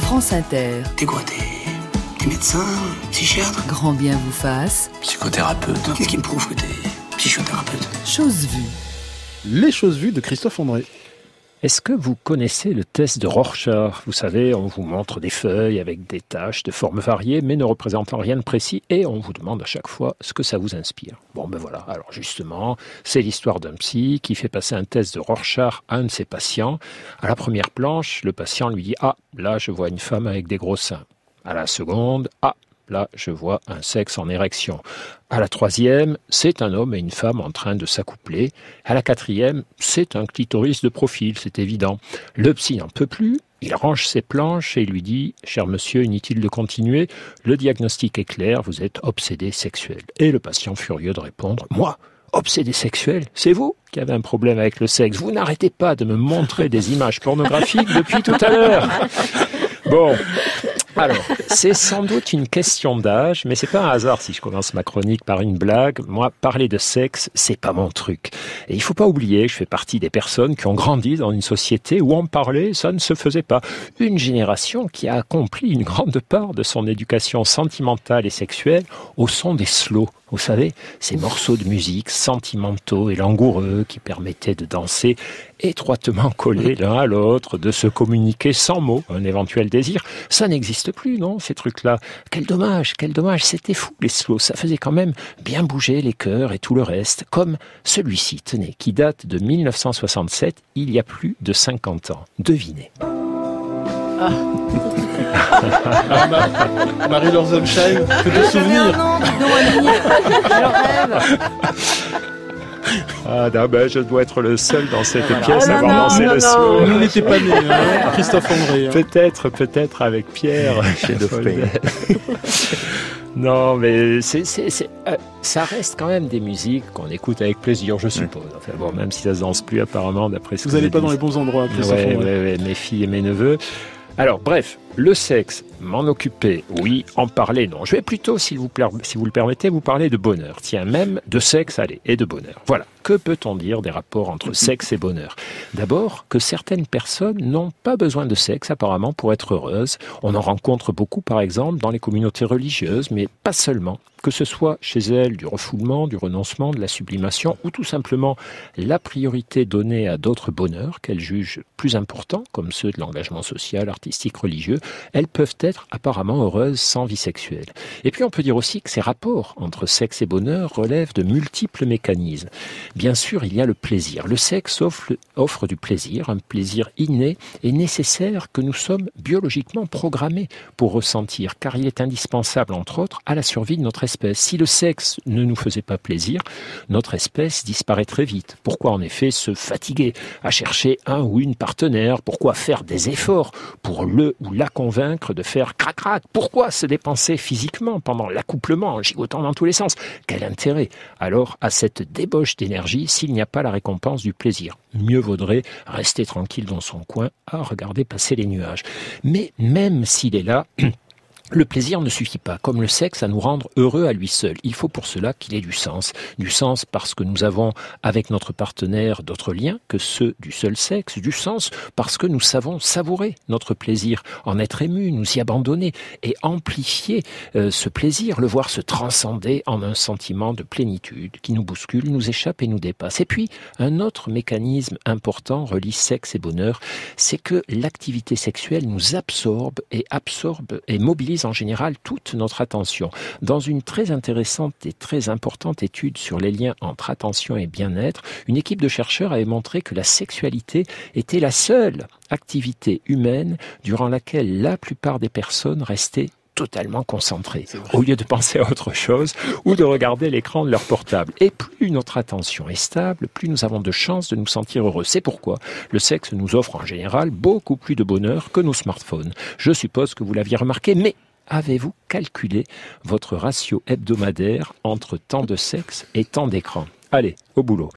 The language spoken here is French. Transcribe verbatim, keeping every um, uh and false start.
France Inter. T'es quoi, t'es, t'es médecin, psychiatre? Grand bien vous fasse. Psychothérapeute. Qu'est-ce qui me prouve que t'es psychothérapeute? Chose vue. Les choses vues de Christophe André. Est-ce que vous connaissez le test de Rorschach? Vous savez, on vous montre des feuilles avec des taches de formes variées, mais ne représentant rien de précis, et on vous demande à chaque fois ce que ça vous inspire. Bon, ben voilà. Alors justement, c'est l'histoire d'un psy qui fait passer un test de Rorschach à un de ses patients. À la première planche, le patient lui dit « Ah, là, je vois une femme avec des gros seins. » À la seconde, « Ah, là, je vois un sexe en érection. » À la troisième, c'est un homme et une femme en train de s'accoupler. À la quatrième, c'est un clitoris de profil, c'est évident. Le psy n'en peut plus, il range ses planches et lui dit « Cher monsieur, inutile de continuer, le diagnostic est clair, vous êtes obsédé sexuel. » Et le patient furieux de répondre « Moi ? Obsédé sexuel, c'est vous qui avez un problème avec le sexe. Vous n'arrêtez pas de me montrer des images pornographiques depuis tout à l'heure. » Bon, alors, c'est sans doute une question d'âge, mais c'est pas un hasard si je commence ma chronique par une blague. Moi, parler de sexe, c'est pas mon truc. Et il faut pas oublier que je fais partie des personnes qui ont grandi dans une société où en parler, ça ne se faisait pas. Une génération qui a accompli une grande part de son éducation sentimentale et sexuelle au son des slows. Vous savez, ces morceaux de musique sentimentaux et langoureux qui permettaient de danser étroitement collés l'un à l'autre, de se communiquer sans mots un éventuel désir. Ça n'existe plus, non, ces trucs-là. Quel dommage, quel dommage, c'était fou les slows. Ça faisait quand même bien bouger les cœurs et tout le reste, comme celui-ci, tenez, qui date de mille neuf cent soixante-sept, il y a plus de cinquante ans. Devinez. Ah. ah, Marie-Laure Sunshine, que de souvenirs. Non, non, je rêve. Ah, non, ben, je dois être le seul dans cette voilà. pièce ah, à avoir non, dansé non, le non, slow. Nous n'étions pas nés, hein, Christophe André. Hein. Peut-être, peut-être avec Pierre. Chez Dauphin. Non, mais c'est, c'est, c'est, euh, ça reste quand même des musiques qu'on écoute avec plaisir, je suppose. Enfin, bon, même si ça se danse plus apparemment, d'après ce que vous n'allez pas dit. dans les bons endroits, Christophe ouais, André. ouais, ouais, mes filles et mes neveux. Alors, bref, le sexe, m'en occuper, oui, en parler, non. Je vais plutôt, si vous, si vous le permettez, vous parler de bonheur. Tiens, même de sexe, allez, et de bonheur. Voilà. Que peut-on dire des rapports entre sexe et bonheur? D'abord, que certaines personnes n'ont pas besoin de sexe, apparemment, pour être heureuses. On en rencontre beaucoup, par exemple, dans les communautés religieuses, mais pas seulement. Que ce soit chez elles du refoulement, du renoncement, de la sublimation, ou tout simplement la priorité donnée à d'autres bonheurs qu'elles jugent plus importants, comme ceux de l'engagement social, artistique, religieux, elles peuvent être apparemment heureuses sans vie sexuelle. Et puis on peut dire aussi que ces rapports entre sexe et bonheur relèvent de multiples mécanismes. Bien sûr, il y a le plaisir. Le sexe offre, offre du plaisir, un plaisir inné et nécessaire que nous sommes biologiquement programmés pour ressentir, car il est indispensable, entre autres, à la survie de notre espèce. Si le sexe ne nous faisait pas plaisir, notre espèce disparaîtrait vite. Pourquoi en effet se fatiguer à chercher un ou une partenaire? Pourquoi faire des efforts pour le ou la convaincre de faire crac-crac? Pourquoi se dépenser physiquement pendant l'accouplement en gigotant dans tous les sens? Quel intérêt alors à cette débauche d'énergie s'il n'y a pas la récompense du plaisir? Mieux vaudrait rester tranquille dans son coin à regarder passer les nuages. Mais même s'il est là, le plaisir ne suffit pas, comme le sexe, à nous rendre heureux à lui seul. Il faut pour cela qu'il ait du sens. Du sens parce que nous avons avec notre partenaire d'autres liens que ceux du seul sexe. Du sens parce que nous savons savourer notre plaisir, en être ému, nous y abandonner et amplifier euh, ce plaisir, le voir se transcender en un sentiment de plénitude qui nous bouscule, nous échappe et nous dépasse. Et puis, un autre mécanisme important relie sexe et bonheur, c'est que l'activité sexuelle nous absorbe et absorbe et mobilise en général toute notre attention. Dans une très intéressante et très importante étude sur les liens entre attention et bien-être, une équipe de chercheurs avait montré que la sexualité était la seule activité humaine durant laquelle la plupart des personnes restaient totalement concentrés, au lieu de penser à autre chose ou de regarder l'écran de leur portable. Et plus notre attention est stable, plus nous avons de chances de nous sentir heureux. C'est pourquoi le sexe nous offre en général beaucoup plus de bonheur que nos smartphones. Je suppose que vous l'aviez remarqué, mais avez-vous calculé votre ratio hebdomadaire entre temps de sexe et temps d'écran? Allez, au boulot.